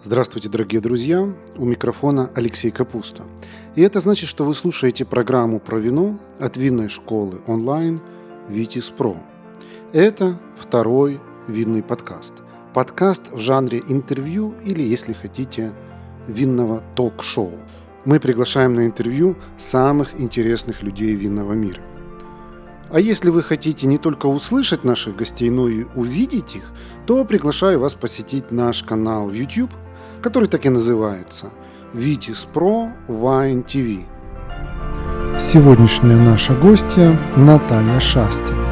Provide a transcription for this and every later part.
Здравствуйте, дорогие друзья! У микрофона Алексей Капуста. И это значит, что вы слушаете программу про вино от винной школы онлайн Vitis Pro. Это второй винный подкаст. Подкаст в жанре интервью или, если хотите, винного ток-шоу. Мы приглашаем на интервью самых интересных людей винного мира. А если вы хотите не только услышать наших гостей, но и увидеть их, то приглашаю вас посетить наш канал в YouTube, который так и называется Vitis Pro Wine TV. Сегодняшняя наша гостья Наталья Шастина.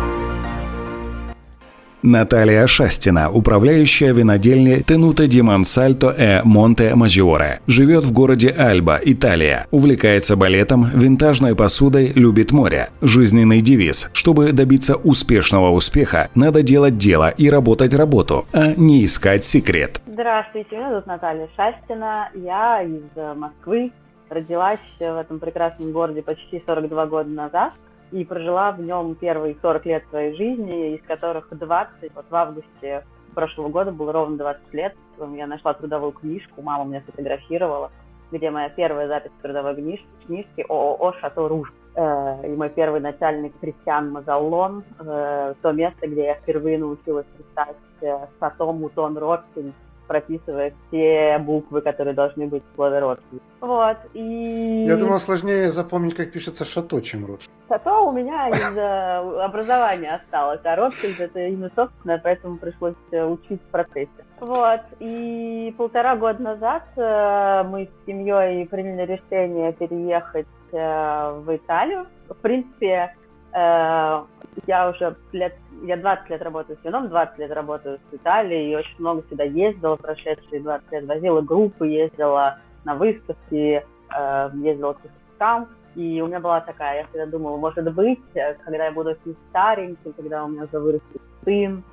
Наталья Шастина, управляющая винодельней Tenuta di Monsalto e Monte Maggiore, живет в городе Альба, Италия, увлекается балетом, винтажной посудой, любит море. Жизненный девиз: чтобы добиться успешного успеха, надо делать дело и работать работу, а не искать секрет. Здравствуйте, меня зовут Наталья Шастина, я из Москвы, родилась в этом прекрасном городе почти 42 года назад. И прожила в нем первые 40 лет своей жизни, из которых 20, в августе прошлого года было ровно 20 лет. Я нашла трудовую книжку, мама меня сфотографировала, где моя первая запись в трудовой книжке ООО «Шато Руж». И мой первый начальник Кристиан Мазаллон, то место, где я впервые научилась писать «Шато Мутон Ротшильд», прописывая все буквы, которые должны быть в слове Ротшильд. Вот, и... Я думал, сложнее запомнить, как пишется «Шато», чем «Ротшильд». Шато у меня из образования осталось, а Ротшильд — это имя собственное, поэтому пришлось учить в процессе. Вот, и 1,5 года назад мы с семьей приняли решение переехать в Италию. В принципе, я 20 лет работаю с вином, 20 лет работаю с Италией, и очень много сюда ездила прошедшие 20 лет, возила группы, ездила на выставки, ездила к выставкам. И у меня была такая, я всегда думала, может быть, когда я буду очень старенькой, когда у меня уже вырастет сын,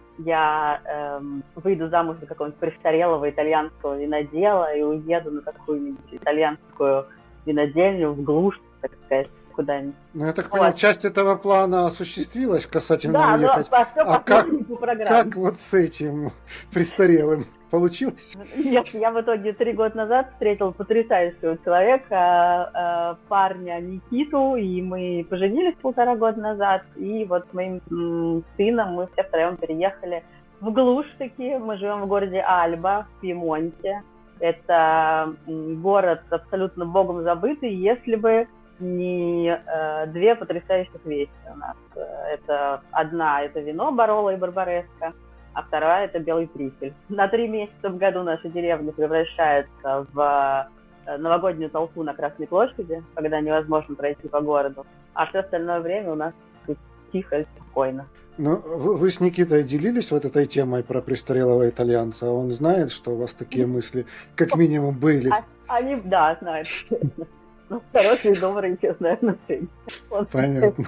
я выйду замуж за какого-нибудь престарелого итальянского винодела и уеду на какую-нибудь итальянскую винодельню в глушь, так сказать, куда-нибудь. Ну, я так понял, часть этого плана осуществилась касательно уехать. Да, но а как вот с этим престарелым? Получилось? Нет, я в итоге 3 года назад встретила потрясающего человека, парня Никиту, и мы поженились 1,5 года назад, и вот с моим сыном мы все втроем переехали в глушь таки. Мы живем в городе Альба в Пьемонте. Это город абсолютно богом забытый, если бы не 2 потрясающих вещи у нас. Одна — это вино Бароло и Барбареско, а вторая — это белый трюфель. На 3 месяца в году наша деревня превращается в новогоднюю толпу на Красной площади, когда невозможно пройти по городу, а все остальное время у нас тут тихо и спокойно. Ну, вы с Никитой делились вот этой темой про престарелого итальянца? Он знает, что у вас такие мысли как минимум были? Они, да, знают. Ну, хорошие, добрые, честные отношения. Понятно.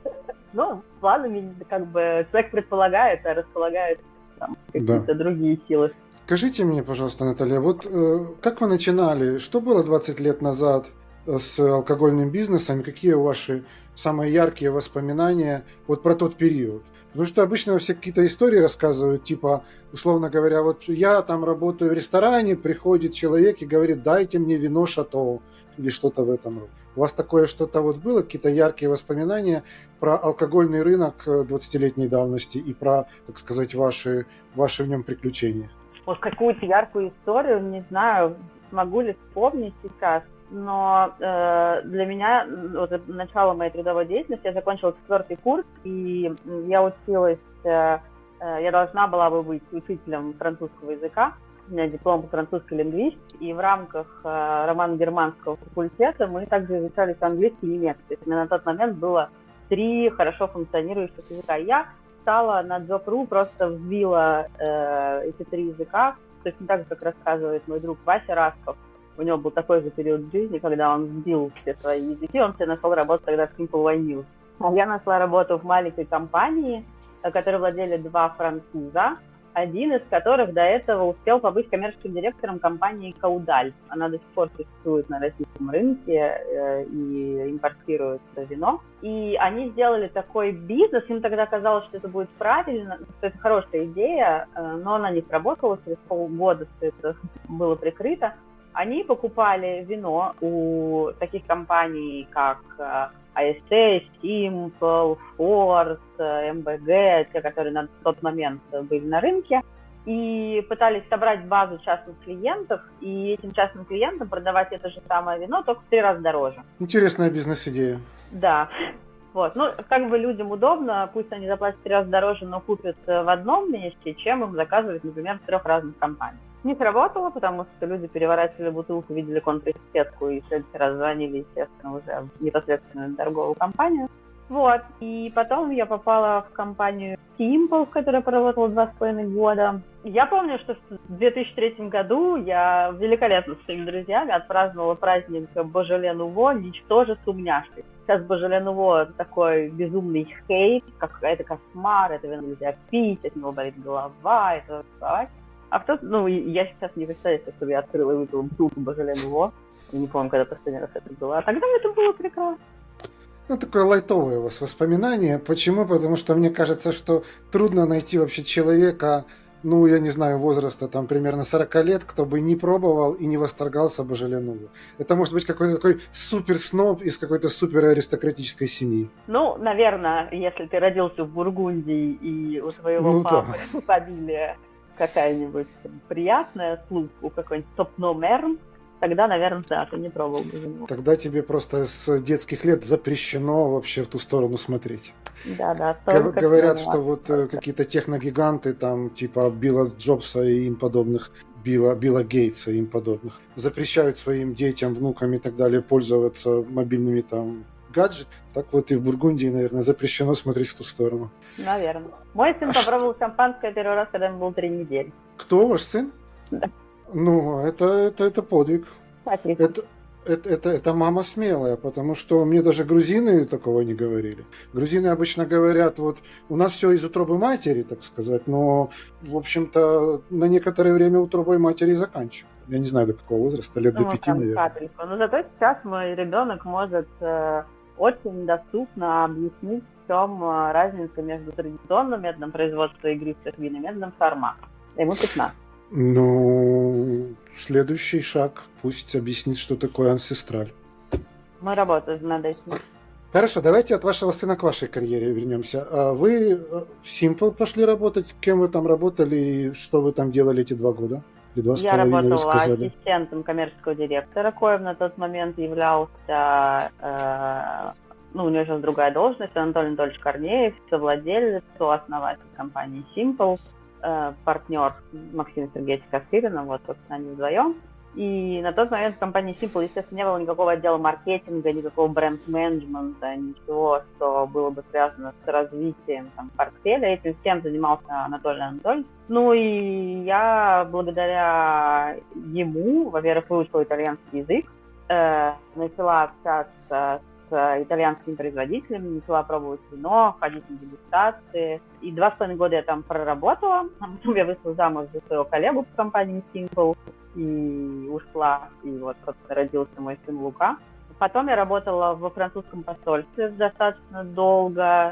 Ну, планами, как бы, человек предполагает, а располагает там какие-то другие силы. Скажите мне, пожалуйста, Наталья, вот как вы начинали? Что было 20 лет назад с алкогольным бизнесом? Какие ваши самые яркие воспоминания вот про тот период? Потому что обычно все какие-то истории рассказывают, типа, условно говоря, вот я там работаю в ресторане, приходит человек и говорит: дайте мне вино Шато или что-то в этом роде. У вас такое что-то вот было, какие-то яркие воспоминания про алкогольный рынок 20-летней давности и про, так сказать, ваши в нем приключения? Вот какую-то яркую историю, не знаю, смогу ли вспомнить сейчас, но для меня, вот, начало моей трудовой деятельности, я закончила 4-й курс, и я училась, я должна была бы быть учителем французского языка. У меня диплом по французской лингвистике, и в рамках романо-германского факультета мы также изучали английский и немецкий. То есть у меня на тот момент было 3 хорошо функционирующих языка. Я стала на Job.ru, просто вбила эти 3 языка, точно так же, как рассказывает мой друг Вася Расков. У него был такой же период в жизни, когда он сбил все свои языки, он себе нашел работу тогда в Simple Wine News. А я нашла работу в маленькой компании, которой владели 2 француза. один из которых до этого успел побыть коммерческим директором компании «Каудаль». Она до сих пор существует на российском рынке и импортирует вино. И они сделали такой бизнес, им тогда казалось, что это будет правильно, что это хорошая идея, но она не сработала, через полгода все это было прикрыто. Они покупали вино у таких компаний, как ASC, Simple, Ford, MBG, те, которые на тот момент были на рынке, и пытались собрать базу частных клиентов, и этим частным клиентам продавать это же самое вино, только в 3 раза дороже. Интересная бизнес-идея. Да. Вот. Ну, как бы людям удобно, пусть они заплатят в 3 раза дороже, но купят в одном месте, чем им заказывать, например, в 3 разных компаниях. Не сработало, потому что люди переворачивали бутылку, видели контр-этикетку и в следующий раз звонили, естественно, уже непосредственно на торговую компанию. Вот. И потом я попала в компанию Simple, в которой поработала 2,5 года. Я помню, что в 2003 году я великолепно с своими друзьями отпраздновала праздник Божоле Нуво, ничтоже сумняшки. Сейчас Божоле Нуво такой безумный хейт, это кошмар, это вино нельзя пить, от него болит голова, это выпивать. А кто, я сейчас не представляю, чтобы я открыла и выпила бутылку Божоле Нуво. Я не помню, когда последний раз это было. А тогда это было прекрасно. Такое лайтовое у вас воспоминание. Почему? Потому что мне кажется, что трудно найти вообще человека, я не знаю, возраста там примерно 40 лет, кто бы не пробовал и не восторгался Божоле Нуво. Это может быть какой-то такой супер-сноб из какой-то супер-аристократической семьи. Наверное, если ты родился в Бургундии и у твоего папы фамилия какая-нибудь приятная, слуху какой-нибудь топ-номер, тогда, наверное, да, ты не пробовал бы вино. Тогда тебе просто с детских лет запрещено вообще в ту сторону смотреть. Да. Говорят, что вот какие-то техногиганты, там, типа Билла Джобса и им подобных, Билла Гейтса и им подобных, запрещают своим детям, внукам и так далее пользоваться мобильными там гаджетами. Так вот и в Бургундии, наверное, запрещено смотреть в ту сторону. Наверное. Мой сын попробовал шампанское первый раз, когда ему было 3 недели. Кто ваш сын? Да. Это подвиг. Это мама смелая, потому что мне даже грузины такого не говорили. Грузины обычно говорят, вот у нас все из утробы матери, так сказать, но, в общем-то, на некоторое время утробой матери заканчивают. Я не знаю, до какого возраста, лет до 5, наверное. Но зато сейчас мой ребенок может очень доступно объяснить, в чем разница между традиционным методом производства игристых вин и методом формат. Ему 15. Следующий шаг, пусть объяснит, что такое анцестраль. Мы работаем над этим. Хорошо, давайте от вашего сына к вашей карьере вернемся. Вы в Simple пошли работать, кем вы там работали и что вы там делали эти 2 года? Я работала ассистентом коммерческого директора, коим на тот момент являлся, у него сейчас другая должность, Анатолий Анатольевич Корнеев, совладелец, сооснователь компании Simple, партнер Максима Сергеевича Косырина, собственно, они вдвоем. И на тот момент в компании Simple, естественно, не было никакого отдела маркетинга, никакого бренд-менеджмента, ничего, что было бы связано с развитием портфеля. Этим всем занимался Анатолий Анатольевич. И я благодаря ему, во-первых, выучила итальянский язык, начала общаться с итальянскими производителями, начала пробовать вино, ходить на дегустации. И 2,5 года я там проработала. А потом я вышла замуж за своего коллегу в компании Simple и ушла. И родился мой сын Лука. Потом я работала во французском посольстве достаточно долго.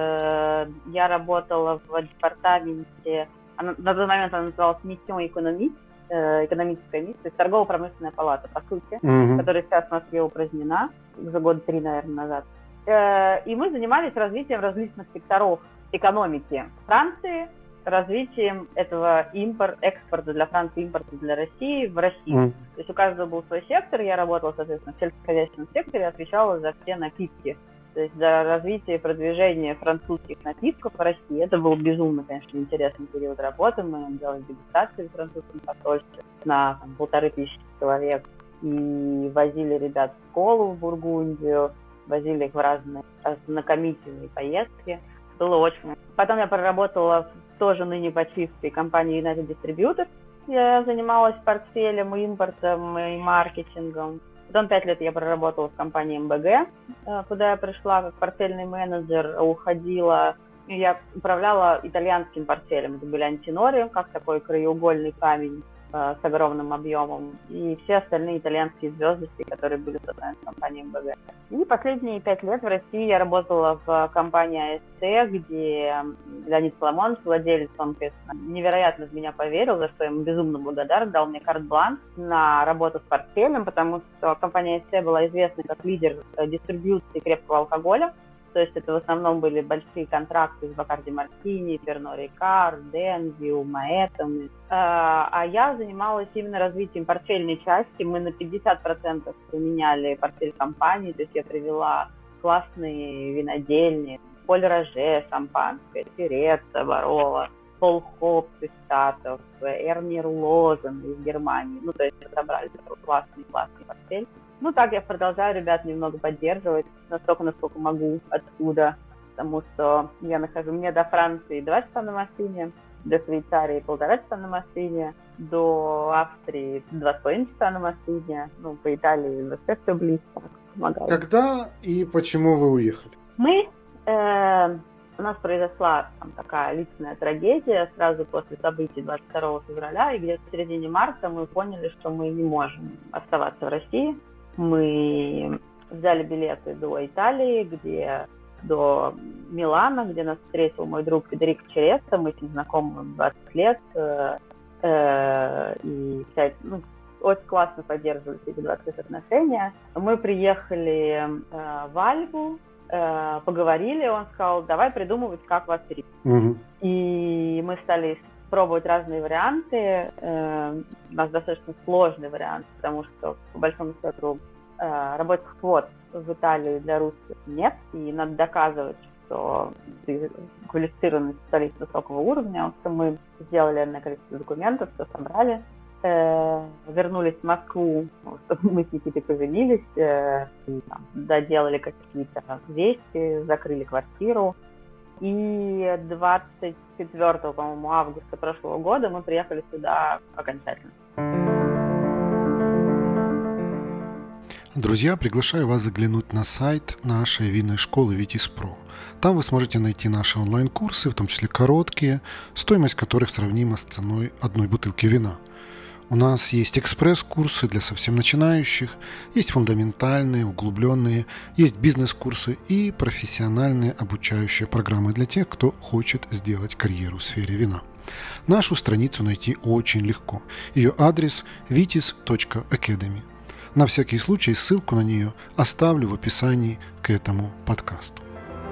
Я работала в департаменте, на тот момент она называлась «Mission Économique», экономическая миссия, то есть торгово-промышленная палата, по сути, которая сейчас в Москве упразднена, уже года 3, наверное, назад. И мы занимались развитием различных секторов экономики Франции, развитием этого экспорта для Франции, импорта для России в Россию. То есть у каждого был свой сектор, я работала, соответственно, в сельскохозяйственном секторе, отвечала за все напитки. То есть за развитие и продвижение французских напитков в России. Это был безумно, конечно, интересный период работы. Мы делали дегустации в французском посольстве на 1500 человек. И возили ребят в школу в Бургундию, возили их в разные ознакомительные поездки. Было очень... Потом я проработала тоже ныне почившей компании United Distributors. Я занималась портфелем, импортом и маркетингом. Потом 5 лет я проработала в компании МБГ, куда я пришла как портфельный менеджер, уходила я управляла итальянским портфелем. Это были антинори, как такой краеугольный камень с огромным объемом, и все остальные итальянские звездочки, которые были созданы компанией МБГ. И последние 5 лет в России я работала в компании АСТ, где Леонид Соломонович, владелец, он, конечно, невероятно в меня поверил, за что я ему безумно благодарна, дал мне карт-бланш на работу с портфелем, потому что компания АСТ была известна как лидер дистрибьюции крепкого алкоголя. То есть это в основном были большие контракты с Бакарди Мартини, Перно Рикар, Денвью, Маэтом. А я занималась именно развитием портфельной части. Мы на 50% поменяли портфель компании. То есть я привела классные винодельни, Поль Роже, шампанское, Фереццо, Бароло, Пол Хопс из Штатов, Эрнир Лозен из Германии. Ну, то есть собрали такой классный портфель. Ну, так я продолжаю ребят немного поддерживать, настолько, насколько могу отсюда, потому что я нахожу, мне до Франции 2 часа на машине, до Швейцарии 1,5 часа на машине, до Австрии 2,5 часа на машине, ну, по Италии вообще все близко, помогаю. Когда и почему вы уехали? У нас произошла там такая личная трагедия сразу после событий 22 февраля, и где-то в середине марта мы поняли, что мы не можем оставаться в России. Мы взяли билеты до Италии, до Милана, где нас встретил мой друг Федерико Чересса. Мы с ним знакомы 20 лет. И очень классно поддерживали эти 20 лет отношения. Мы приехали в Альбу, поговорили, он сказал, давай придумывать, как вас перевести. Угу. И мы стали пробовать разные варианты. У нас достаточно сложный вариант, потому что, по большому счету, рабочих квот в Италии для русских нет, и надо доказывать, что ты квалифицированный специалист высокого уровня. Вот мы сделали одно количество документов, все собрали, вернулись в Москву, чтобы мы с Никитой поженились, и, доделали какие-то вещи, закрыли квартиру. И 24, по-моему, августа прошлого года мы приехали сюда окончательно. Друзья, приглашаю вас заглянуть на сайт нашей винной школы Vitis.Pro. Там вы сможете найти наши онлайн-курсы, в том числе короткие, стоимость которых сравнима с ценой одной бутылки вина. У нас есть экспресс-курсы для совсем начинающих, есть фундаментальные, углубленные, есть бизнес-курсы и профессиональные обучающие программы для тех, кто хочет сделать карьеру в сфере вина. Нашу страницу найти очень легко. Ее адрес vitis.academy. На всякий случай ссылку на нее оставлю в описании к этому подкасту.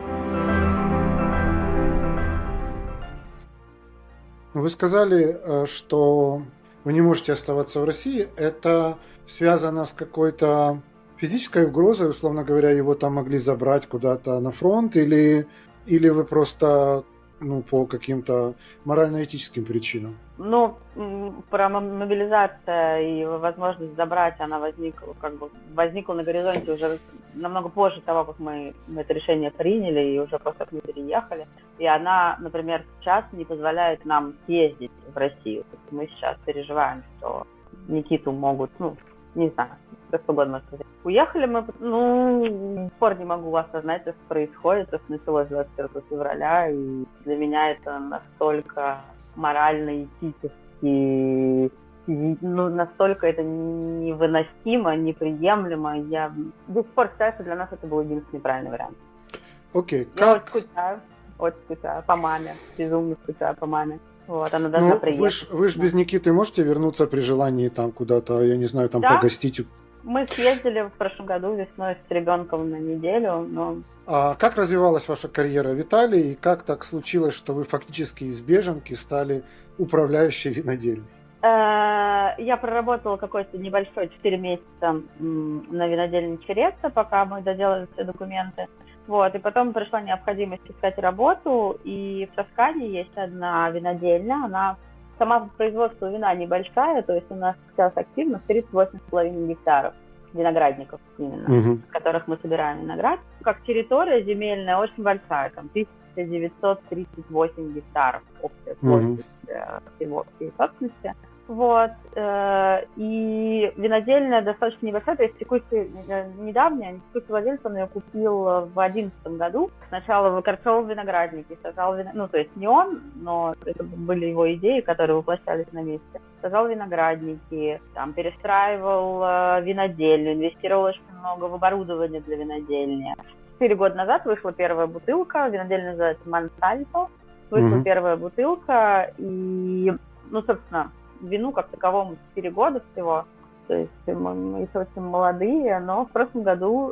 Вы сказали, что вы не можете оставаться в России. Это связано с какой-то физической угрозой, условно говоря, его там могли забрать куда-то на фронт, или вы просто по каким-то морально-этическим причинам? Про мобилизацию и возможность забрать, она возникла на горизонте уже намного позже того, как мы это решение приняли и уже просто к ней переехали. И она, например, сейчас не позволяет нам съездить в Россию. Мы сейчас переживаем, что Никиту могут, не знаю, что угодно может сказать. Уехали мы, до сих пор не могу осознать, что происходит, что началось 24 февраля, и для меня это настолько морально, этически, настолько это невыносимо, неприемлемо. Я до сих пор считаю, что для нас это был единственный правильный вариант. Окей, я очень скучаю по маме, безумно скучаю по маме. Вот, она должна приехать. Вы ж без Никиты можете вернуться при желании там куда-то, я не знаю, там погостить? Мы съездили в прошлом году весной с ребенком на неделю, но... А как развивалась ваша карьера в Италии, и как так случилось, что вы фактически из беженки стали управляющей винодельней? Я проработала какой-то небольшой 4 месяца на винодельне Чересса, пока мы доделали все документы. Вот, и потом пришла необходимость искать работу, и в Тоскане есть одна винодельня, она сама производство вина небольшая, то есть у нас сейчас активно 38,5 гектаров виноградников именно, в которых мы собираем виноград. Как территория земельная очень большая, там 1938 гектаров общая площадь всей собственности. Вот, и винодельня достаточно небольшая, то есть недавняя, текущий владелец, он ее купил в 2011 году. Сначала выкорчевал виноградники, сажал ну, то есть не он, но это были его идеи, которые воплощались на месте. Сажал виноградники, там, перестраивал винодельню, инвестировал очень много в оборудование для винодельни. 4 года назад вышла первая бутылка, винодельня называется Монсальто. Вышла первая бутылка, и, ну, собственно, вину как таковому 4 года всего, то есть мы еще очень молодые, но в прошлом году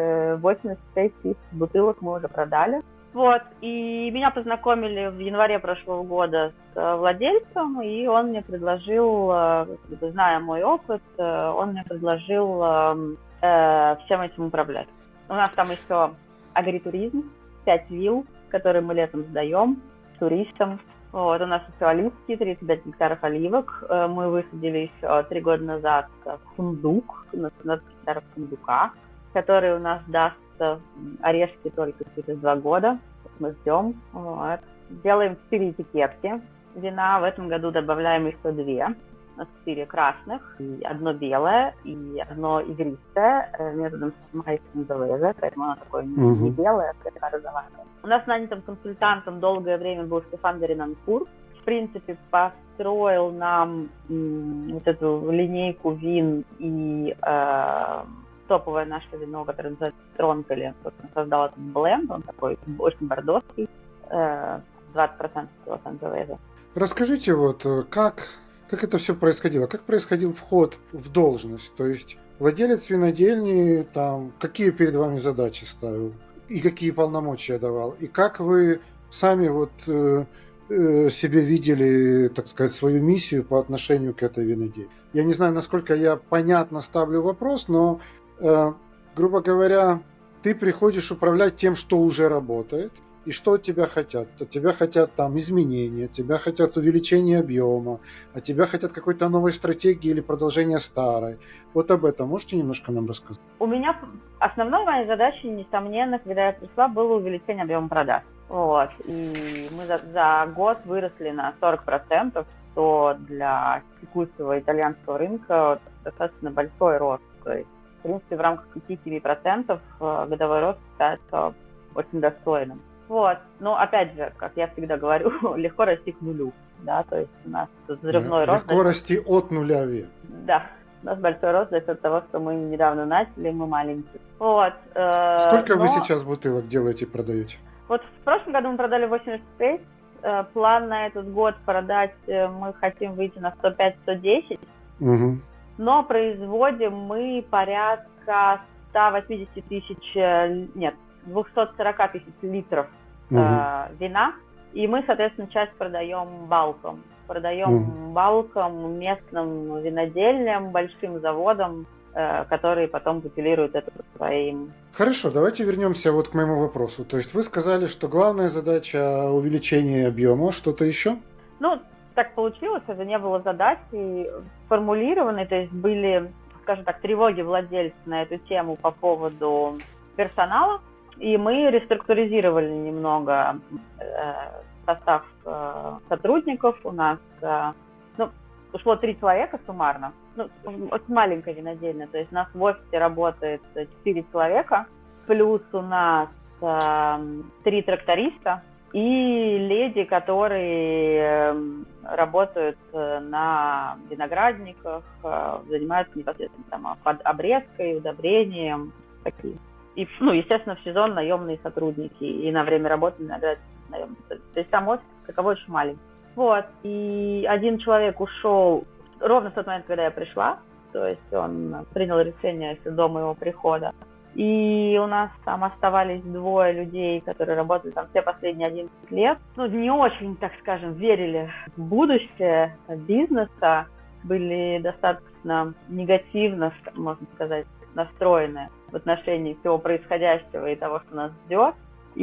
86 тысяч бутылок мы уже продали. Вот, и меня познакомили в январе прошлого года с владельцем, и он мне предложил, зная мой опыт, он мне предложил всем этим управлять. У нас там еще агритуризм, 5 вилл, которые мы летом сдаем туристам. Вот, у нас еще оливки, 35 гектаров оливок. Мы высадили еще 3 года назад фундук, 15 гектаров фундука, который у нас даст орешки только через 2 года. Мы ждем. Вот. Делаем 4 этикетки вина. В этом году добавляем еще 2. У нас 4 красных, и 1 белое, и 1 игристое, методом Sangiovese, поэтому оно такое не белое, а слегка розоватое. У нас нанятым консультантом долгое время был Стефан Веринанкур. В принципе, построил нам вот эту линейку вин и топовое наше вино, которое называется Тронколи. Он создал этот бленд, он такой очень бордоский, 20% Sangiovese. Расскажите, вот как это все происходило? Как происходил вход в должность? То есть владелец винодельни, там, какие перед вами задачи ставил? И какие полномочия давал? И как вы сами вот себе видели, так сказать, свою миссию по отношению к этой винодельне? Я не знаю, насколько я понятно ставлю вопрос, но, грубо говоря, ты приходишь управлять тем, что уже работает, и что от тебя хотят? От тебя хотят там изменения, от тебя хотят увеличения объема, от тебя хотят какой-то новой стратегии или продолжения старой. Вот об этом можете немножко нам рассказать? У меня основной моей задачей, несомненно, когда я пришла, было увеличение объема продаж. Вот. И мы за год выросли на 40%, что для текущего итальянского рынка достаточно большой рост. То есть, в принципе, в рамках 5-7% годовой рост считается очень достойным. Вот, но опять же, как я всегда говорю, легко расти к нулю, да, то есть у нас тут взрывной рост. Легко расти от нуля вверх. Да, у нас большой рост за счет того, что мы недавно начали, мы маленькие. Вот. Сколько вы сейчас бутылок делаете и продаете? Вот в прошлом году мы продали 86, план на этот год продать, мы хотим выйти на 105-110, но производим мы порядка 180 тысяч, нет, 240 тысяч литров вина, и мы, соответственно, часть продаем балком. Продаем балком местным винодельням, большим заводам, которые потом бутилируют это своим. Хорошо, давайте вернемся вот к моему вопросу. То есть вы сказали, что главная задача увеличения объема, что-то еще? Ну, так получилось, это не было задачей сформулированной, то есть были, скажем так, тревоги владельцев на эту тему по поводу персонала. И мы реструктуризировали немного состав сотрудников. У нас ушло 3 человека суммарно. Ну, очень маленькая винодельня. То есть у нас в офисе работает 4 человека. Плюс у нас 3 тракториста и леди, которые работают на виноградниках, занимаются непосредственно там, обрезкой, удобрением, такие. И, ну, естественно, в сезон наемные сотрудники, и на время работы наемные. То есть сам офис таковой очень маленький. Вот, и 1 человек ушел ровно в тот момент, когда я пришла, то есть он принял решение еще до моего прихода. И у нас там оставались 2 людей, которые работали там все последние 11 лет. Ну, не очень, так скажем, верили в будущее бизнеса, были достаточно негативно, можно сказать, настроены в отношении всего происходящего и того, что нас ждет.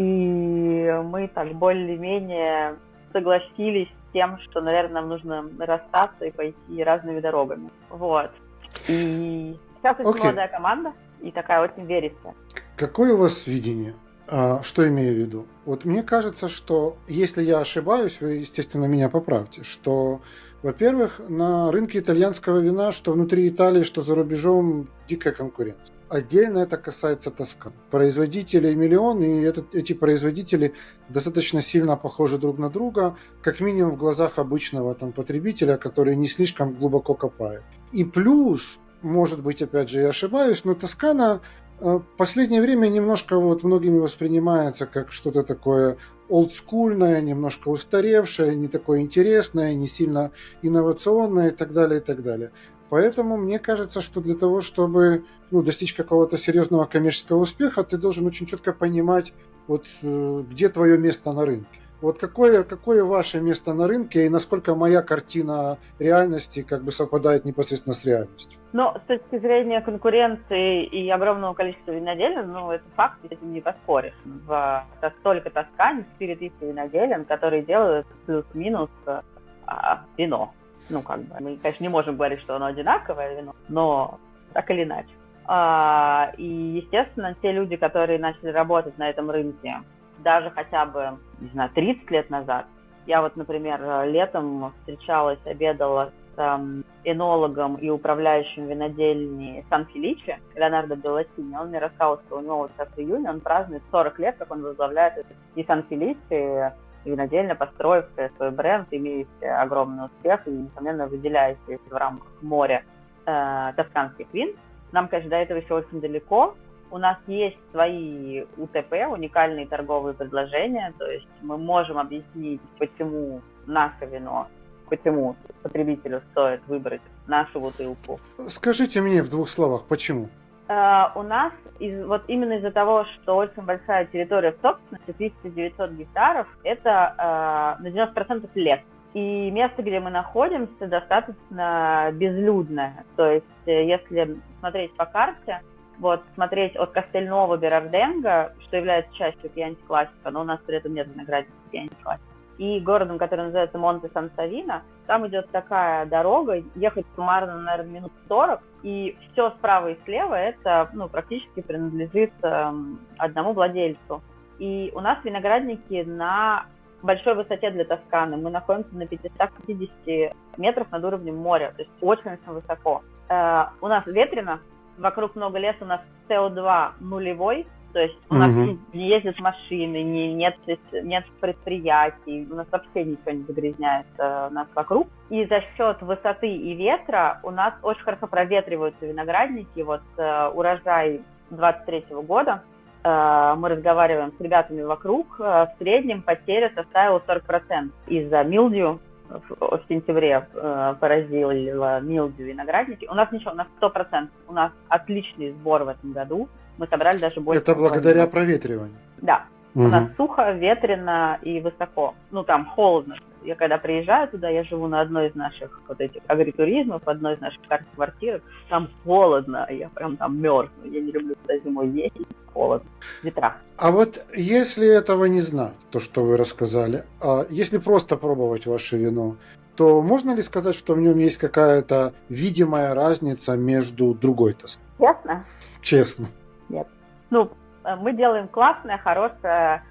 И мы так более-менее согласились с тем, что, наверное, нам нужно расстаться и пойти разными дорогами. Вот. И сейчас очень молодая команда и такая очень верится. Какое у вас видение? Что имею в виду? Вот мне кажется, что если я ошибаюсь, вы, естественно, меня поправьте, что Во-первых, на рынке итальянского вина, что внутри Италии, что за рубежом, дикая конкуренция. Отдельно это касается Тосканы. Производителей миллион, и эти производители достаточно сильно похожи друг на друга, как минимум в глазах обычного потребителя, который не слишком глубоко копает. И плюс, может быть, опять же, я ошибаюсь, но Тоскана в последнее время немножко многими воспринимается как что-то такое олдскульное, немножко устаревшее, не такое интересное, не сильно инновационное и так далее, и так далее. Поэтому мне кажется, что для того, чтобы достичь какого-то серьезного коммерческого успеха, ты должен очень четко понимать, где твое место на рынке. Какое ваше место на рынке и насколько моя картина реальности совпадает непосредственно с реальностью? Но с точки зрения конкуренции и огромного количества виноделин, это факт, с этим не поспоришь. Только Тоскане 4000 виноделин, которые делают плюс-минус вино. Мы, конечно, не можем говорить, что оно одинаковое вино, но так или иначе. И, естественно, те люди, которые начали работать на этом рынке, даже хотя бы, 30 лет назад, я например, летом встречалась, обедала с энологом и управляющим винодельни Сан-Феличе, Леонардо Беллатини. Он мне рассказал, что у него сейчас в июне он празднует 40 лет, как он возглавляет и Сан-Феличе, винодельня, построив свой бренд, имеющий огромный успех и, несомненно, выделяющийся в рамках моря тосканских вин. Нам, конечно, до этого еще очень далеко. У нас есть свои УТП, уникальные торговые предложения, то есть мы можем объяснить, почему наше вино, почему потребителю стоит выбрать нашу бутылку. Скажите мне в 2 словах, почему? У нас именно из-за того, что очень большая территория собственности, 1900 гектаров, это на 90% лес. И место, где мы находимся, достаточно безлюдное. То есть, если смотреть по карте, смотреть от Кастельново Берарденго, что является частью Пьянти-Классика, но у нас при этом нет виноградника Пьянти-Классика, и городом, который называется Монте-Сан-Савино, там идет такая дорога, ехать суммарно, наверное, минут 40, и все справа и слева это практически принадлежит одному владельцу. И у нас виноградники на большой высоте для Тосканы. Мы находимся на 550 метров над уровнем моря, то есть очень-очень высоко. У нас ветрено, вокруг много леса, у нас СО2 нулевой, то есть у нас не ездят машины, нет предприятий, у нас вообще ничего не загрязняется у нас вокруг. И за счет высоты и ветра у нас очень хорошо проветриваются виноградники. Урожай 23 года, мы разговариваем с ребятами вокруг, в среднем потеря составила 40% из-за милдью. В сентябре поразила милдью виноградники. У нас ничего, у нас 100%. У нас отличный сбор в этом году. Мы собрали даже больше. Это благодаря проветриванию? Да. У нас сухо, ветрено и высоко. Там холодно. Я когда приезжаю туда, я живу на одной из наших этих агритуризмов, одной из наших квартир. Там холодно, я прям там мерзну. Я не люблю туда зимой ездить. Холодно. Ветра. А если этого не знать, то, что вы рассказали, если просто пробовать ваше вино, то можно ли сказать, что в нем есть какая-то видимая разница между другой Тосканой? Честно? Честно. Нет. Мы делаем классное, хорошее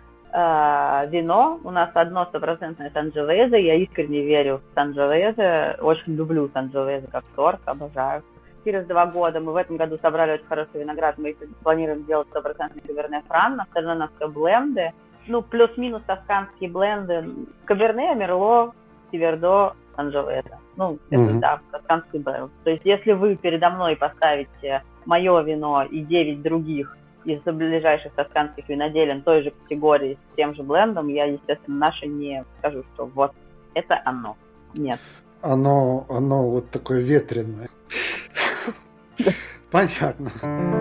вино. У нас одно 100% Санджелезе. Я искренне верю в Санджелезе. Очень люблю Санджелезе как сорт, обожаю. Через 2 года мы в этом году собрали очень хороший виноград. Мы планируем сделать 100% Каберне Фран. Остальное у нас все бленды. Плюс-минус тосканские бленды. Каберне, Мерло, Севердо, Санджелезе. Это тосканский бленд. То есть, если вы передо мной поставите мое вино и 9 других из ближайших тосканских виноделин той же категории с тем же блендом, я, естественно, наше не скажу, что это оно. Нет. Оно такое ветреное. Понятно.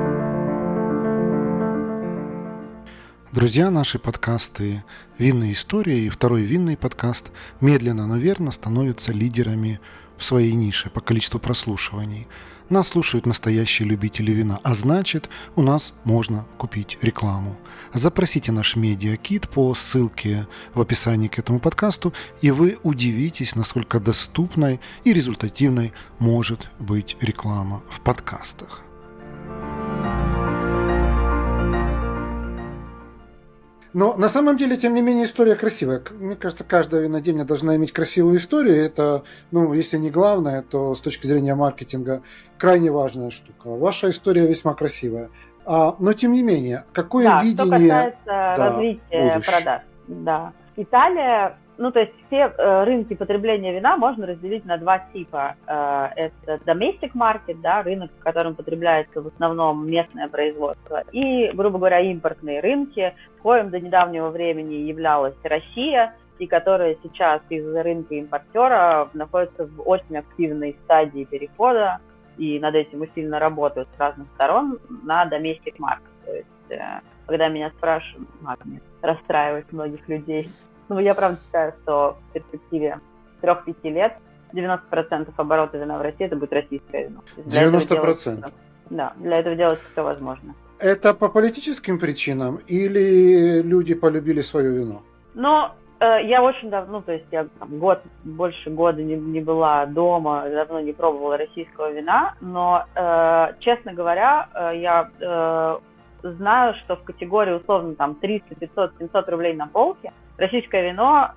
Друзья, наши подкасты «Винные истории» и второй винный подкаст медленно, но верно становятся лидерами в своей нише по количеству прослушиваний. Нас слушают настоящие любители вина, а значит, у нас можно купить рекламу. Запросите наш медиакит по ссылке в описании к этому подкасту, и вы удивитесь, насколько доступной и результативной может быть реклама в подкастах. Но на самом деле, тем не менее, история красивая. Мне кажется, каждая винодельня должна иметь красивую историю. Это, если не главное, то с точки зрения маркетинга крайне важная штука. Ваша история весьма красивая. Но тем не менее, какое видение... Что касается развития продаж. Да. Италия, то есть все рынки потребления вина можно разделить на два типа. Это domestic market, да, рынок, в котором потребляется в основном местное производство, и, грубо говоря, импортные рынки, коим до недавнего времени являлась Россия, и которая сейчас из-за рынка импортера находится в очень активной стадии перехода, и над этим усиленно работают с разных сторон на domestic market. То есть, когда меня спрашивают, расстраивать многих людей, я правда считаю, что в перспективе 3-5 лет 90% оборота вина в России это будет российское вино. 90%? Да, для этого делать все возможно. Это по политическим причинам или люди полюбили свое вино? Я очень давно, я больше года не была дома, давно не пробовала российского вина, но, честно говоря, я знаю, что в категории условно 300, 500, 700 рублей на полке российское вино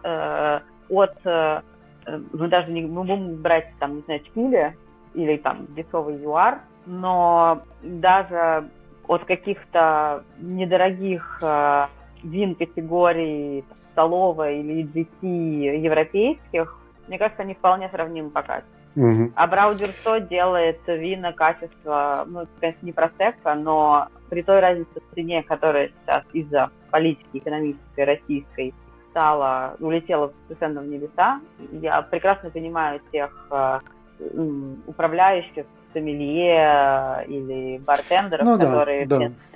мы даже не будем брать Чпили или дешевый ЮАР, но даже от каких-то недорогих вин категории столовой или GT европейских, мне кажется, они вполне сравнимы по качеству. Угу. А Браудерсо делает вина качества, конечно, не просекко, но при той разнице в цене, которая сейчас из-за политики экономической российской улетела совершенно в небеса. Я прекрасно понимаю тех управляющих, сомелье или бартендеров, которые...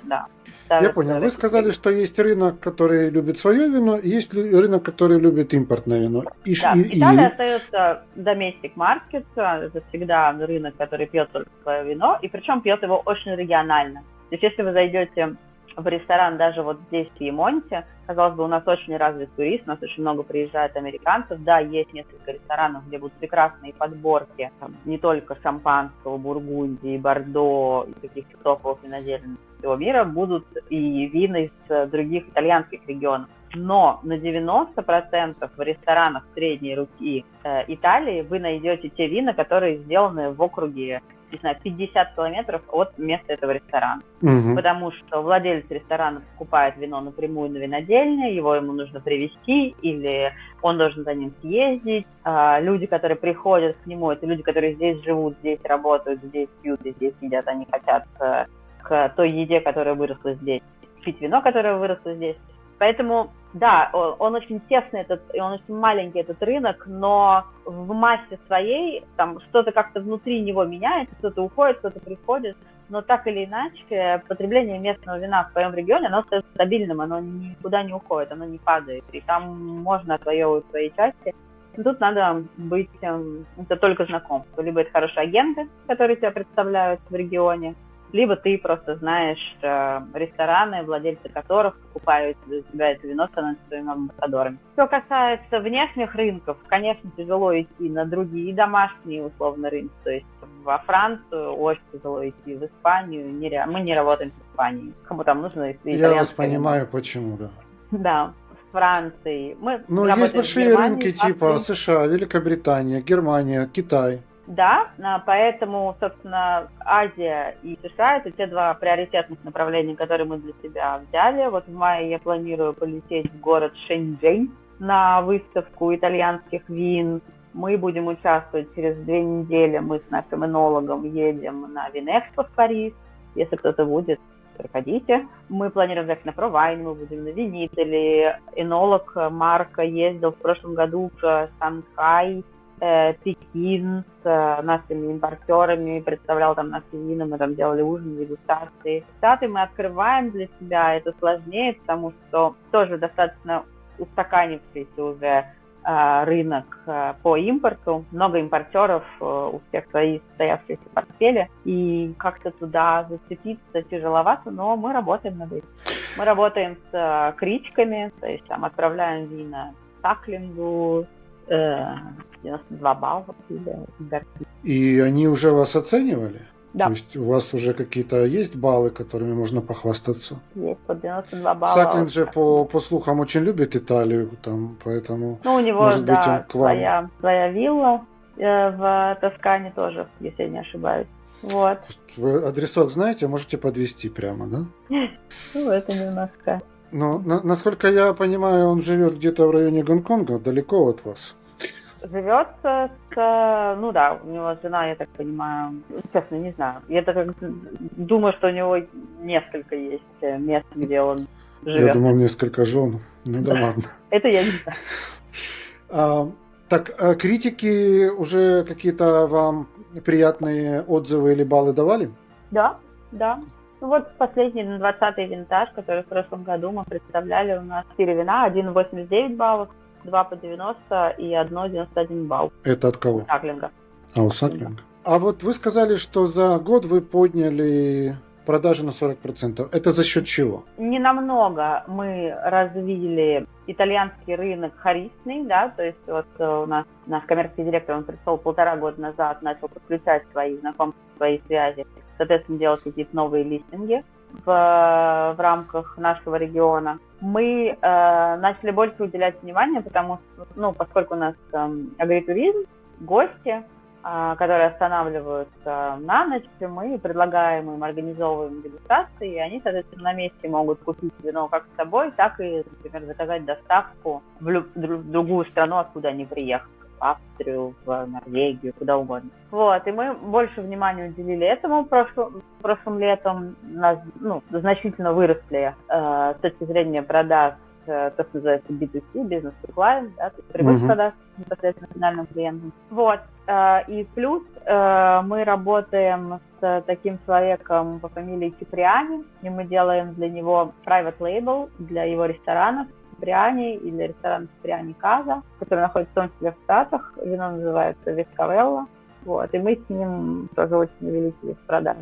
Я понял. Вы сказали, что есть рынок, который любит свое вино, и есть рынок, который любит импортное вино. Италия остается domestic market, это всегда рынок, который пьет только свое вино, и причем пьет его очень регионально. То есть если вы зайдете в ресторан даже вот здесь, в Пьемонте, казалось бы, у нас очень развит туризм, у нас очень много приезжает американцев. Да, есть несколько ресторанов, где будут прекрасные подборки, не только шампанского, бургундии, бордо и каких-то топовых винодельных всего мира, будут и вина из других итальянских регионов. Но на 90% в ресторанах средней руки Италии вы найдете те вина, которые сделаны в округе, 50 километров от места этого ресторана. Угу. Потому что владелец ресторана покупает вино напрямую на винодельне, ему нужно привезти, или он должен за ним съездить. Люди, которые приходят к нему, это люди, которые здесь живут, здесь работают, здесь пьют и здесь едят, они хотят к той еде, которая выросла здесь, пить вино, которое выросло здесь. Поэтому, да, он очень тесный, он очень маленький, этот рынок, но в массе своей что-то как-то внутри него меняется, что-то уходит, что-то приходит, но так или иначе потребление местного вина в своем регионе, оно остается стабильным, оно никуда не уходит, оно не падает, и там можно отвоевывать свои части. Но тут надо быть только знакомством. Либо это хорошие агенты, которые тебя представляют в регионе, либо ты просто знаешь рестораны, владельцы которых покупают для себя это вино, становятся своими амбассадорами. Что касается внешних рынков, конечно, тяжело идти на другие домашние условно рынки. То есть во Францию очень тяжело идти, в Испанию. Мы не работаем с Испанией. Кому там нужно итальянское вино. Я вас понимаю, почему, да. Да. С Францией. Есть большие рынки типа США, Великобритания, Германия, Китай. Да, поэтому, собственно, Азия и США – это те два приоритетных направления, которые мы для себя взяли. Вот в мае я планирую полететь в город Шэньчжэнь на выставку итальянских вин. Мы будем участвовать через 2 недели. Мы с нашим энологом едем на Винэкспо в Париж. Если кто-то будет, приходите. Мы планируем взять на Провайн, мы будем на Винителе. Энолог Марко ездил в прошлом году в Шанхай, Пекин с нашими импортерами, представлял там наши вина, мы там делали ужин, дегустации. Штаты мы открываем для себя, это сложнее, потому что тоже достаточно устаканившийся уже рынок по импорту, много импортеров, у всех свои состоявшиеся портфели, и как-то туда зацепиться тяжеловато, но мы работаем над этим. Мы работаем с кричками, то есть там отправляем вина Таклингу, 92 балла. И они уже вас оценивали? Да. То есть у вас уже какие-то есть баллы, которыми можно похвастаться? Есть, по 92 балла. Саклин же, по слухам, очень любит Италию, там, поэтому, у него, может быть, он к вам. своя вилла в Тоскане тоже, если я не ошибаюсь. Вот. Вы адресок знаете, можете подвести прямо, да? Это немножко... Ну, насколько я понимаю, он живет где-то в районе Гонконга, далеко от вас. Живет у него жена, я так понимаю, честно, не знаю. Я так думаю, что у него несколько есть мест, где он живет. Я думал, несколько жен. Ну да ладно. Это я не знаю. Так, критики уже какие-то вам приятные отзывы или баллы давали? Да. Ну вот последний 20-й винтаж, который в прошлом году мы представляли, у нас 4 вина, 1 89 баллов, 2 по 90 и 1 91 балл. Это от кого? Саклинга. У Саклинга. А вот вы сказали, что за год вы подняли продажи на 40%. Это за счет чего? Ненамного мы развили итальянский рынок харистный, да, то есть вот у нас наш коммерческий директор, он пришел 1,5 года назад, начал подключать свои знакомства, свои связи, соответственно, делать какие-то новые листинги в рамках нашего региона. Мы начали больше уделять внимание, потому что, поскольку у нас агритуризм, гости, которые останавливаются на ночь, мы предлагаем им, организовываем дегустации, и они, соответственно, на месте могут купить вино как с собой, так и, например, заказать доставку в другую страну, откуда они приехали. В Австрию, в Норвегию, куда угодно. Вот, и мы больше внимания уделили этому прошлым летом. У нас значительно выросли с точки зрения продаж то, что называется B2C, бизнес to client, да, то есть прямых продаж непосредственно финальным клиентам. Вот, и плюс мы работаем с таким человеком по фамилии Киприани, и мы делаем для него private label для его ресторанов Киприани и для ресторана Киприани Каза, который находится в том числе в Штатах. Вино называется Вискавелла. Вот, и мы с ним тоже очень увеличились в продаже.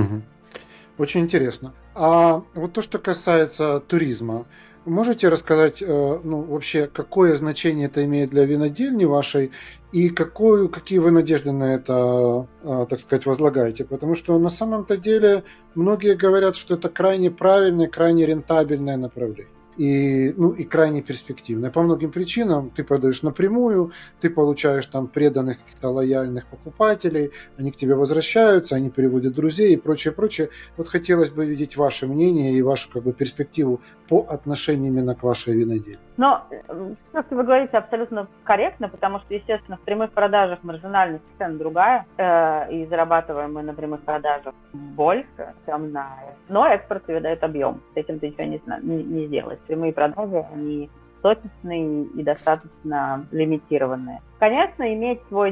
Очень интересно. А вот то, что касается туризма, можете рассказать, вообще, какое значение это имеет для винодельни вашей и какие вы надежды на это, так сказать, возлагаете? Потому что на самом-то деле многие говорят, что это крайне правильное, крайне рентабельное направление. И крайне перспективное. По многим причинам ты продаешь напрямую, ты получаешь там преданных каких-то лояльных покупателей, они к тебе возвращаются, они переводят друзей и прочее. Вот хотелось бы видеть ваше мнение и вашу перспективу по отношению именно к вашей винодельне. Но то, что вы говорите, абсолютно корректно, потому что, естественно, в прямых продажах маржинальность совершенно другая, и зарабатываем мы на прямых продажах больше, чем но экспорт тебе дает объем, с этим ты ничего не сделаешь. Прямые продажи, они точечные и достаточно лимитированные. Конечно, иметь свой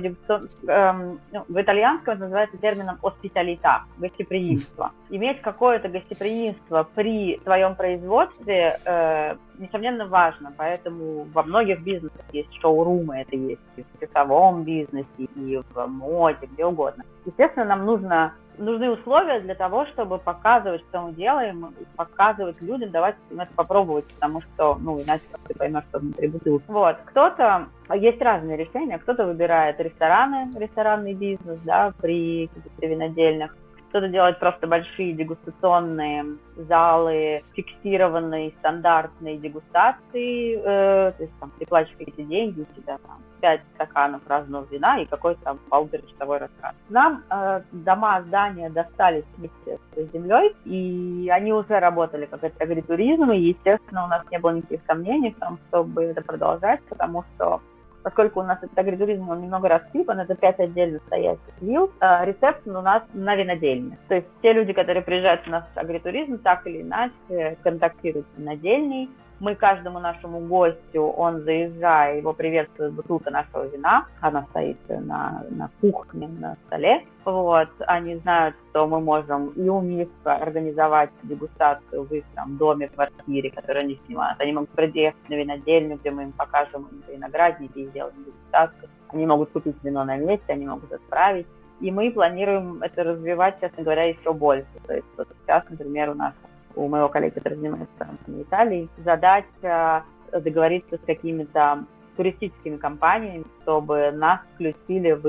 в итальянском это называется термином «hospitalità» – гостеприимство. Иметь какое-то гостеприимство при своем производстве, несомненно, важно. Поэтому во многих бизнесах есть шоурумы, это есть и в цифровом бизнесе, и в моде, где угодно. Естественно, нам нужны условия для того, чтобы показывать, что мы делаем, показывать людям, давать им это попробовать, потому что, иначе ты поймешь, что внутри бутылки. Вот. Есть разные решения, кто-то выбирает ресторанный бизнес, да, при винодельнях, кто-то делает просто большие дегустационные залы, фиксированные стандартные дегустации, то есть там ты платишь какие-то деньги, у тебя там 5 стаканов разного вина и какой-то там полуторачасовой рассказ. Нам здания достались вместе с землей, и они уже работали как агритуризм, и, естественно, у нас не было никаких сомнений в том, чтобы это продолжать, потому что поскольку у нас этот агритуризм, он немного рассыпан, это 5 отдельно стоящих вилл, рецепт у нас на винодельне. То есть те люди, которые приезжают у нас в агритуризм, так или иначе контактируют с винодельней. Мы каждому нашему гостю, он заезжая, его приветствует бутылка нашего вина, она стоит на кухне, на столе. Вот, они знают, что мы можем и у них организовать дегустацию в их доме, квартире, которую они снимают. Они могут приехать на винодельню, где мы им покажем виноградники и сделаем дегустацию. Они могут купить вино на месте, они могут отправить. И мы планируем это развивать, честно говоря, еще больше. То есть вот сейчас, например, у моего коллеги, который занимается в Италии, задача договориться с какими-то туристическими компаниями, чтобы нас включили в их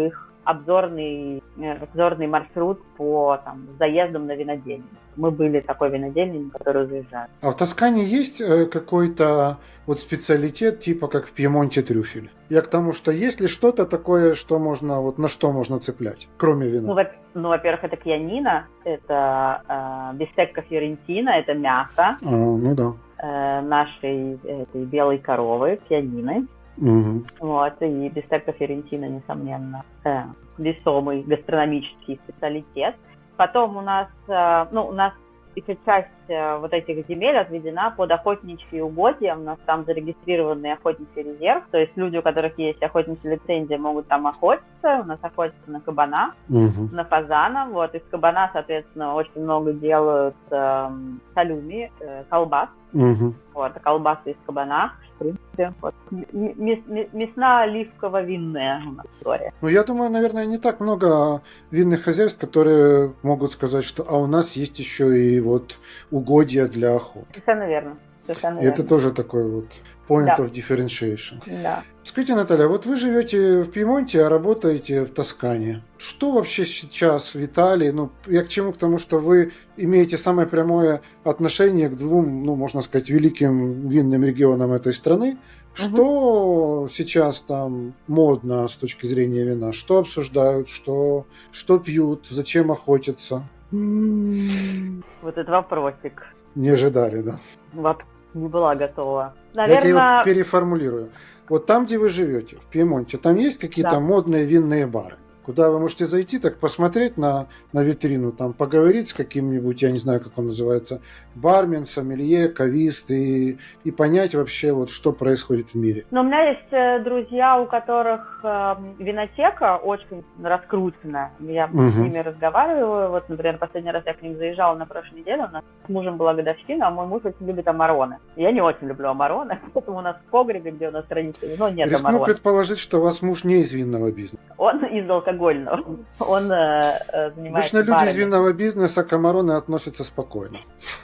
обзорный маршрут по заездам на винодельню. Мы были такой винодельней, на которую заезжали. А в Тоскане есть какой-то специалитет, типа как в Пьемонте трюфель? Я к тому, что есть ли что-то такое, что можно, на что можно цеплять, кроме вина? Во-первых, это кьянина, это бистекка фиорентина, это мясо нашей этой белой коровы, кьянины. Угу. И бистекка фиорентина, несомненно, весомый гастрономический специалитет. Потом у нас еще часть этих земель отведена под охотничьи угодья. У нас там зарегистрированный охотничий резерв. То есть люди, у которых есть охотничья лицензия, могут там охотиться. У нас охотятся на кабана, на фазана. Из кабана, соответственно, очень много делают салюми, колбас. Колбасы из кабана. В принципе, мясно-оливково-винная у нас история. Я думаю, наверное, не так много винных хозяйств, которые могут сказать, что у нас есть еще и угодья для охоты. Совершенно верно. И это тоже такой point of differentiation. Да. Скажите, Наталья, вы живете в Пьемонте, а работаете в Тоскане. Что вообще сейчас в Италии? Я к чему? К тому, что вы имеете самое прямое отношение к двум, можно сказать, великим винным регионам этой страны. Что сейчас там модно с точки зрения вина? Что обсуждают? Что пьют? Зачем охотятся? Это вопросик. Не ожидали, да? Не была готова. Наверное... Я тебе переформулирую. Там, где вы живете, в Пьемонте, там есть какие-то модные винные бары, куда вы можете зайти, так посмотреть на витрину, там поговорить с каким-нибудь, я не знаю, как он называется, бармен, сомелье, кавист, и понять вообще, что происходит в мире. Но у меня есть друзья, у которых винотека очень раскручена. Я с ними разговариваю. Например, последний раз я к ним заезжала на прошлой неделе. У нас с мужем была годовщина, а мой муж очень любит амароны. Я не очень люблю амароны, поэтому у нас в погребе, где у нас хранится вино, нет амароны. Рискну предположить, что у вас муж не из винного бизнеса. Он из алкогольного. Он занимается обычно люди барами. из винного бизнеса к амароны относятся спокойно.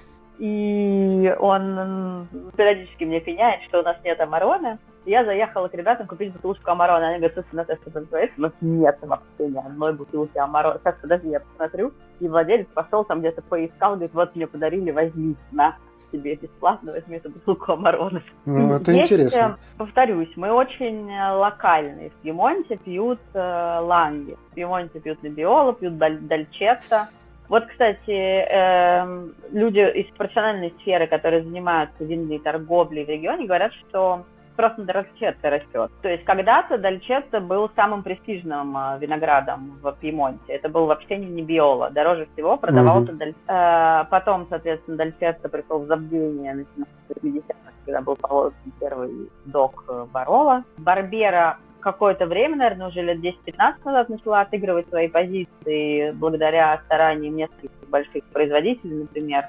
И он периодически мне пеняет, что у нас нет амароны. Я заехала к ребятам купить бутылочку амарона. Они говорят: слушай, Наташа, что ты говоришь? У нас нет вообще ни одной бутылки амарона. Сейчас, подожди, я посмотрю. И владелец пошел там где-то поискал, говорит: мне подарили, возьми, на себе бесплатно, возьми эту бутылку амарона. Это интересно. Повторюсь, мы очень локальные. В Пьемонте пьют ланги. В Пьемонте пьют небиоло, пьют дольчетто. Кстати, люди из профессиональной сферы, которые занимаются винной торговлей в регионе, говорят, что спрос на дольчетто растет. То есть когда-то дольчетто был самым престижным виноградом в Пьемонте. Это был вообще не небиоло. Дороже всего продавался дольчетто. Потом, соответственно, дольчетто пришел в забвение, начиная с 80-х, когда был положен первый док Барола. Барбера какое-то время, наверное, уже лет 10-15 назад начала отыгрывать свои позиции благодаря стараниям нескольких больших производителей, например,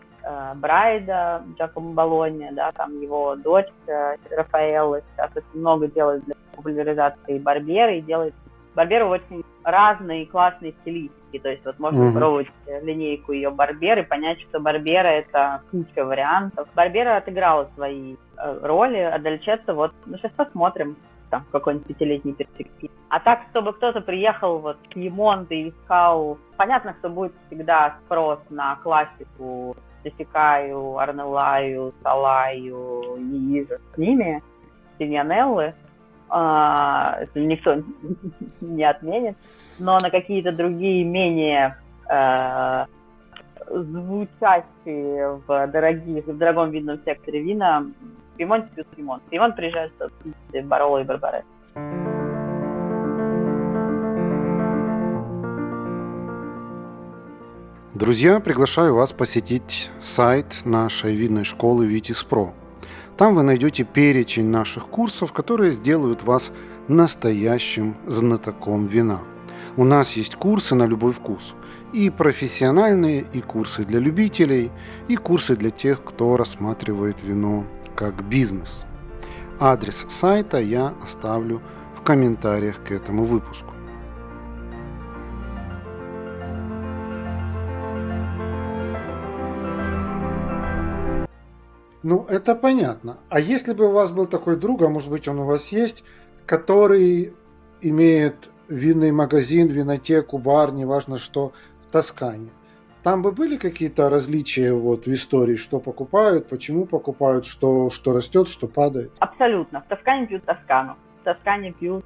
Брайда, Джакомо Болонья, там его дочь Рафаэлла сейчас очень много делает для популяризации Барберы и делает Барберу очень разные классные стилистики, то есть можно попробовать линейку ее Барберы и понять, что Барбера это куча вариантов. Барбера отыграла свои роли, а дольчетто сейчас посмотрим. В какой-нибудь 5-летней перспективе. А так, чтобы кто-то приехал в Пьемонт и искал... Понятно, что будет всегда спрос на классику Сефикаю, Арнеллаю, Салаю и с ними, Синьянеллы. Это никто не отменит. Но на какие-то другие, менее звучащие в дорогом винном секторе вина, Пьемонт плюс Пьемонт. Пьемонт приезжает в Бароло и Барбаресс. Друзья, приглашаю вас посетить сайт нашей винной школы Vitis.Pro. Там вы найдете перечень наших курсов, которые сделают вас настоящим знатоком вина. У нас есть курсы на любой вкус. И профессиональные, и курсы для любителей, и курсы для тех, кто рассматривает вино как бизнес. Адрес сайта я оставлю в комментариях к этому выпуску. Это понятно. А если бы у вас был такой друг, а может быть он у вас есть, который имеет винный магазин, винотеку, бар, неважно что, в Тоскане. Там бы были какие-то различия вот в истории, что покупают, почему покупают, что растет, что падает? Абсолютно. В Тоскане пьют Тоскану. В Тоскане пьют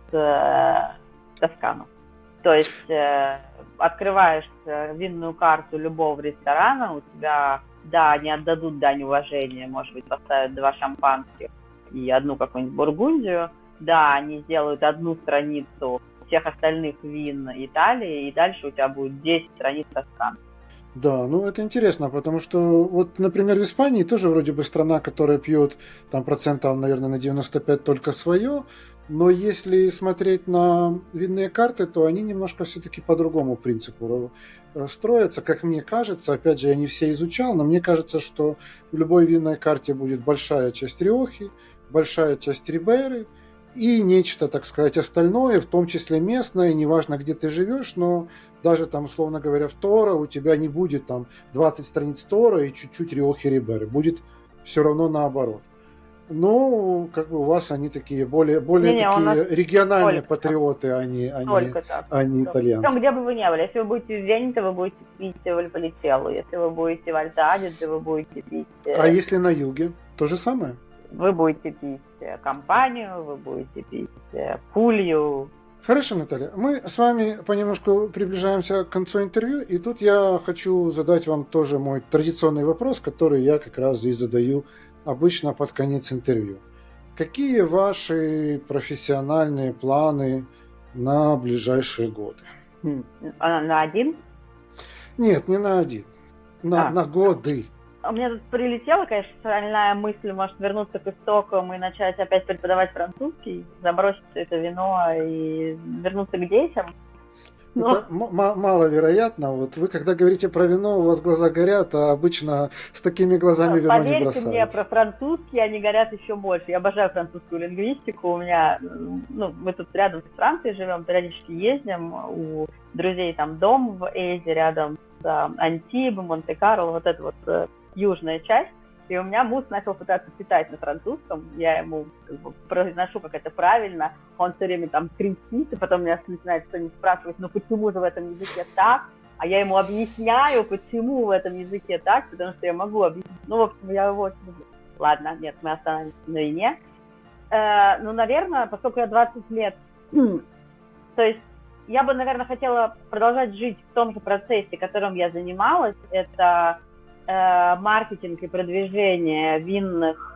Тоскану. То есть открываешь винную карту любого ресторана, у тебя, да, они отдадут дань уважения, может быть, поставят 2 шампанских и одну какую-нибудь бургундию. Да, они сделают одну страницу всех остальных вин Италии, и дальше у тебя будет 10 страниц Тосканы. Да, ну это интересно, потому что вот, например, в Испании тоже вроде бы страна, которая пьет там процентов, наверное, на 95 только свое, но если смотреть на винные карты, то они немножко все-таки по другому принципу строятся, как мне кажется. Опять же, я не все изучал, но мне кажется, что в любой винной карте будет большая часть Риохи, большая часть Рибейры и нечто, так сказать, остальное, в том числе местное, неважно, где ты живешь, но даже там, условно говоря, в Торо у тебя не будет там 20 страниц Торо и чуть-чуть Риохи Рибейры, будет все равно наоборот. Ну, как бы у вас они такие более такие региональные патриоты, а не итальянцы. Там, где бы вы ни были, если вы будете в Венето, вы будете пить Вальполичелло, если вы будете в Альтаде, вы будете пить... А если на юге, то же самое? Вы будете пить Кампанию, вы будете пить Пулью. Хорошо, Наталья. Мы с вами понемножку приближаемся к концу интервью, и тут я хочу задать вам тоже мой традиционный вопрос, который я как раз и задаю обычно под конец интервью. Какие ваши профессиональные планы на ближайшие годы? На один? Нет, не на один. На годы. У меня тут прилетела, конечно, шальная мысль, может, вернуться к истокам и начать опять преподавать французский, забросить это вино и вернуться к детям. Это маловероятно. Вот вы, когда говорите про вино, у вас глаза горят, а обычно с такими глазами вино не бросают. Поверьте мне, про французский они горят еще больше. Я обожаю французскую лингвистику. У меня, мы тут рядом с Францией живем, периодически ездим. У друзей там дом в Эйзе рядом с Антиб, Монте-Карло, вот это вот южная часть. И у меня муж начал пытаться читать на французском, я ему произношу, как это правильно, он все время там кричит, и потом меня начинает что-нибудь спрашивать, ну почему же в этом языке так, а я ему объясняю, почему в этом языке так, потому что я могу объяснить. Ну, в общем, я его очень люблю. Ладно, нет, мы останемся на вине. Наверное, поскольку я 20 лет, то есть я бы, наверное, хотела продолжать жить в том же процессе, которым я занималась, это маркетинг и продвижение винных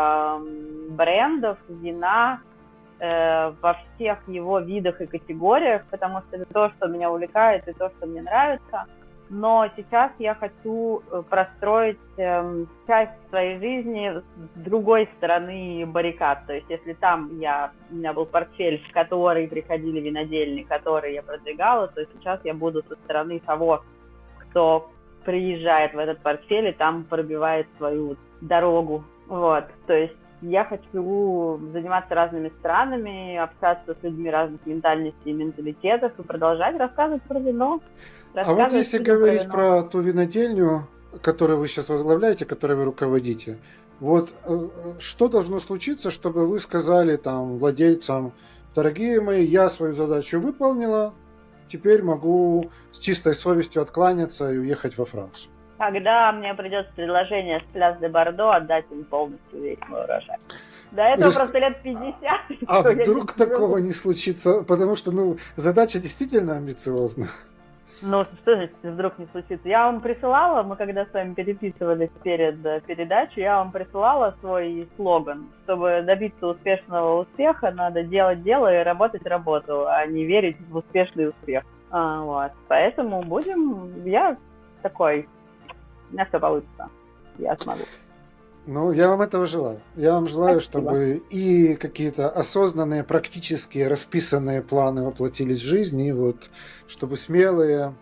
брендов, вина во всех его видах и категориях, потому что это то, что меня увлекает, и то, что мне нравится. Но сейчас я хочу простроить часть своей жизни с другой стороны баррикад. То есть если там у меня был портфель, в который приходили винодельни, которые я продвигала, то сейчас я буду со стороны того, кто приезжает в этот портфель и там пробивает свою дорогу. Вот. То есть я хочу заниматься разными странами, общаться с людьми разных ментальностей и менталитетов и продолжать рассказывать про вино. А вот если говорить про ту винодельню, которую вы сейчас возглавляете, которой вы руководите, вот что должно случиться, чтобы вы сказали там владельцам: дорогие мои, я свою задачу выполнила, теперь могу с чистой совестью откланяться и уехать во Францию? Когда мне придется предложение с Пляс де Бордо отдать им полностью весь мой урожай. До этого просто лет 50. А вдруг такого не случится? Потому что, задача действительно амбициозна. Ну, что значит, вдруг не случится? Я вам присылала, мы когда с вами переписывались перед передачей, я вам присылала свой слоган. Чтобы добиться успешного успеха, надо делать дело и работать работу, а не верить в успешный успех. Вот. Поэтому я такой, у меня все получится, я смогу. Я вам этого желаю. Я вам желаю, Спасибо. Чтобы и какие-то осознанные, практические, расписанные планы воплотились в жизнь, и вот чтобы смелые,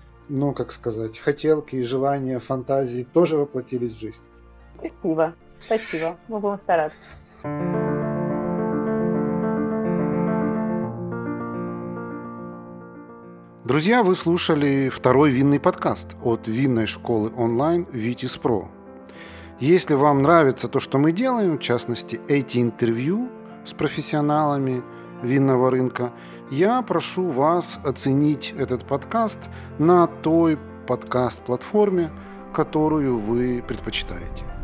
хотелки и желания, фантазии тоже воплотились в жизнь. Спасибо. Мы будем стараться. Друзья, вы слушали второй винный подкаст от винной школы онлайн Vitis Pro. Если вам нравится то, что мы делаем, в частности, эти интервью с профессионалами винного рынка, я прошу вас оценить этот подкаст на той подкаст-платформе, которую вы предпочитаете.